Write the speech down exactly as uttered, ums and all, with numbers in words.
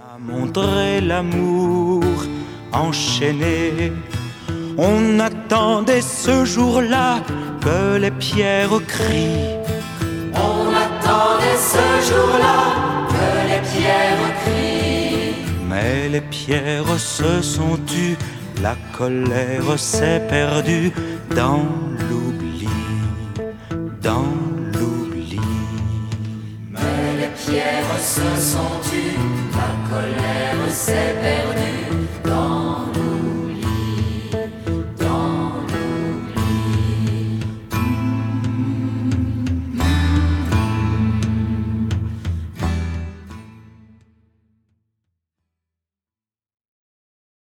A montré l'amour enchaîné. On attendait ce jour-là que les pierres crient. On attendait ce jour-là que les pierres crient. Mais les pierres se sont tues, la colère s'est perdue dans l'oubli, dans l'oubli. Mais les pierres se sont tues, la colère s'est perdue.